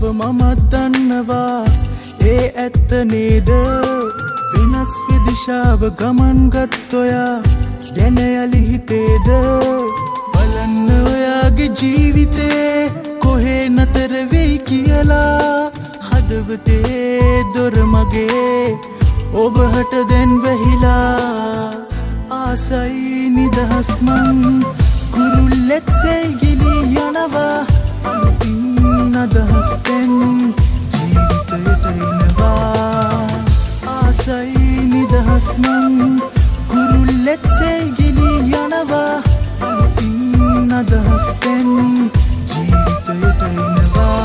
මමත් දන්නවා ඒ ඇත්ත නේද වෙනස් විදිශාව ගමන් ගත් ඔයා ගැන යලි හිතේද බලන්න ඔයාගේ ජීවිතේ කොහේ නතර වෙයි කියලා හදවතේ දොර මගේ ඔබට දැන් වැහිලා ආසයි නිදහස් මං කුරුල්ලෙක්සේ ගිලී යනවා අලුතින් අදහස් දැන් ජීවිතයට එනවා ආසයි නිදහස් මං කුරුල්ලෙක්සේ ගිලී යනවා අලුතින් අදහස් දැන් ජීවිතයට එනවා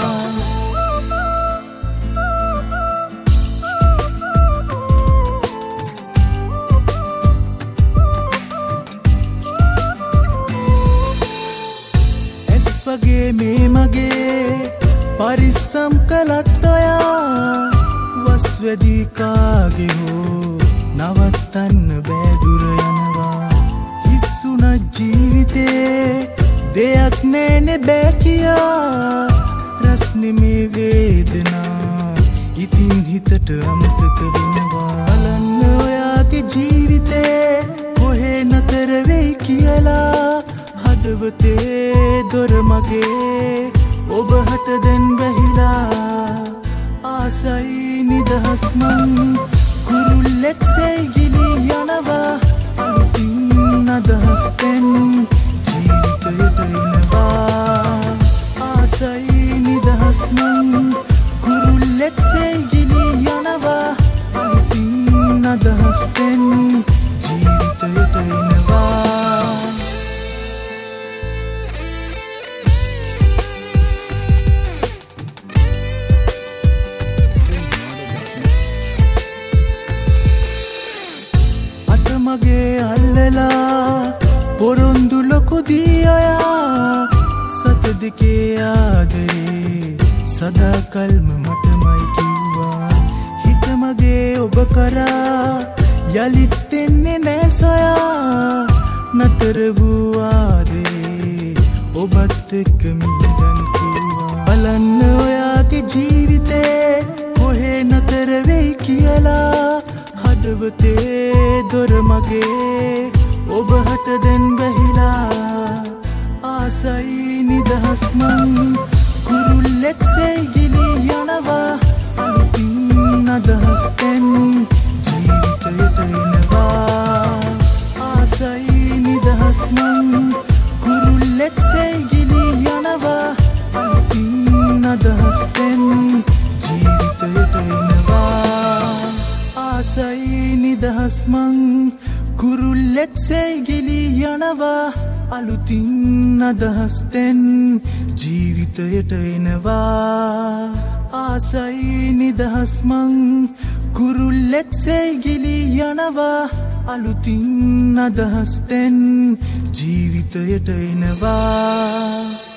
වගේ මේ මගේ පරිස්සම් කළත් ඔයා වස් වැඩි කාගේ හෝ නවත්තන්න බෑ දුර යනවා හිස්සුණ ජීවිතේ දෙයක් නෑනේ බෑ කියා රස්නේ මේ වේදනා ඉතින් හිතට අමතක වෙනවා බලන්න ඔයාගේ ජීවිතේ කොහේ නතර වෙයි කියලා හදවතේ දොර මගේ ඔබට දැන් වැහිලා ආසයි නිදහස් මං කුරුල්ලෙක්සේ ගිලී යනවා අලුතින් අදහස් දැන් ජීවිතයට එනවා ආසයි නිදහස් මං කුරුල්ලෙක්සේ ගිලී යනවා අලුතින් අදහස් දැන් ජීවිතයට එනවා මගේ අල්ලලා පොරොන්දු ලොකු දී අයා සත දෙකේ ආදරේ සදාකල්ම මටමයි කිව්වා හිත මගේ ඔබ කරා යලිත් එන්නේ නෑ සොයා නතර වූ ආදරේ ඔබත් එක්ක මිදන් කිව්වා බලන්න ඔයාගේ ජීවිතේ කොහේ නතර වෙයි කියලා හදවතේ දොර මගේ ඔබට දැන් වැහිලා ආසයි නිදහස් මං කුරුල්ලෙක්සේ ගිලී යනවා අලුතින් අදහස් දැන් ජීවිතයට එනවා ආසයි නිදහස් මං කුරුල්ලෙක්සේ ගිලී යනවා අලුතින් අදහස් දැන් ජීවිතයට එනවා ආසයි නිදහස් මං කුරුල්ලෙක්සේ ගිලී යනවා අලුතින් අදහස් දැන් ජීවිතයට එනවා ආසයි නිදහස් මං කුරුල්ලෙක්සේ ගිලී යනවා අලුතින් අදහස් දැන් ජීවිතයට එනවා